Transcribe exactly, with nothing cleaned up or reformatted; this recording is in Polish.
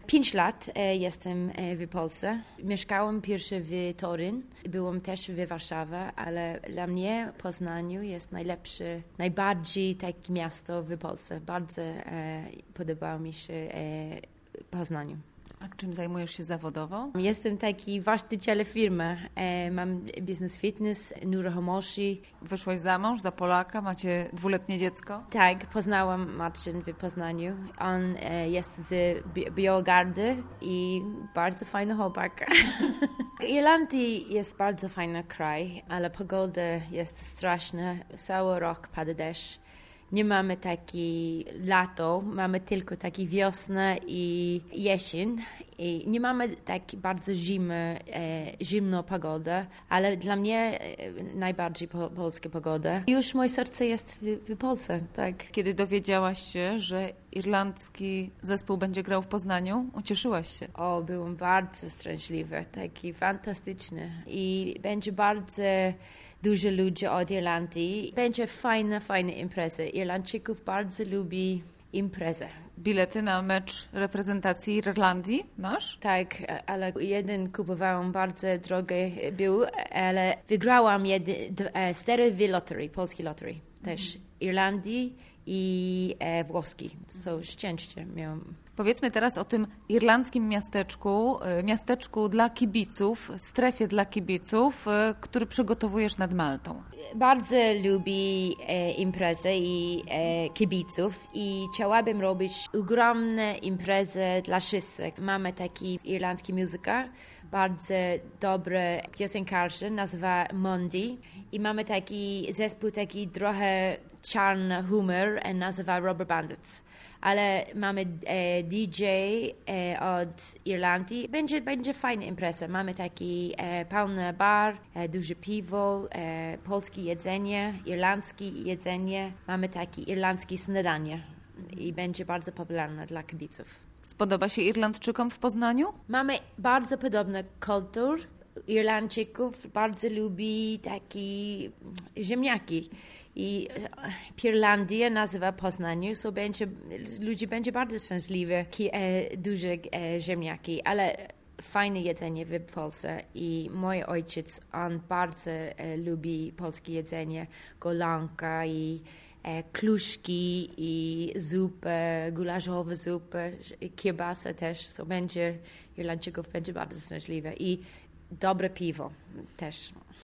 Pięć lat e, jestem e, w Polsce. Mieszkałam pierwszy w Toryn, byłam też w Warszawie, ale dla mnie Poznaniu jest najlepsze, najbardziej takie miasto w Polsce. Bardzo e, podobało mi się e, Poznaniu. A czym zajmujesz się zawodowo? Jestem taki właściciel firmy. E, mam biznes fitness, nieruchomości. Wyszłaś za mąż, za Polaka, macie dwuletnie dziecko? Tak, poznałam Marcin w Poznaniu. On e, jest z Bi- Biogardy i bardzo fajny chłopak. Irlandia jest bardzo fajny kraj, ale pogoda jest straszna. Cały rok pada deszcz. Nie mamy taki lato, mamy tylko taki wiosnę i jesień. I nie mamy tak bardzo zimy, e, zimną pogodę, ale dla mnie e, najbardziej po, polska pogoda. Już moje serce jest w, w Polsce, tak. Kiedy dowiedziałaś się, że irlandzki zespół będzie grał w Poznaniu, ucieszyłaś się? O, byłam bardzo szczęśliwa, taki fantastyczny i będzie bardzo dużo ludzi od Irlandii. Będzie fajna, fajna impreza. Irlandczyków bardzo lubi imprezę. Bilety na mecz reprezentacji Irlandii masz? Tak, ale jeden kupowałam bardzo drogi był, ale wygrałam jedy, d- e, cztery w lottery, polskiej lottery też. Mm. Irlandii i e, włoskiej. So szczęście miałam. Powiedzmy teraz o tym irlandzkim miasteczku, y, miasteczku dla kibiców, strefie dla kibiców, y, który przygotowujesz nad Maltą. Bardzo lubię e, imprezy i e, kibiców i chciałabym robić ogromne imprezy dla wszystkich. Mamy taki irlandzki muzyka, bardzo dobry piosenkarze, nazywa Mondi i mamy taki zespół, taki trochę czarny humor, nazywa Rubber Bandits. Ale mamy e, D J e, od Irlandii. Będzie, będzie fajna impreza. Mamy taki e, pełny bar, e, duże piwo, e, polskie jedzenie, irlandzkie jedzenie. Mamy taki irlandzkie śniadanie i będzie bardzo popularne dla kibiców. Spodoba się Irlandczykom w Poznaniu? Mamy bardzo podobny kultur. Irlandczyków bardzo lubi takie ziemniaki. I Irlandia nazywa Poznaniu, so będzie, ludzie będzie bardzo szczęśliwi, e, duże e, ziemniaki, ale fajne jedzenie w Polsce i mój ojciec, on bardzo e, lubi polskie jedzenie, golanka i e, kluszki i zupę, gulaszowe zupę, kiełbasa też, so będzie, Irlandczyków będzie bardzo szczęśliwe i dobre piwo też.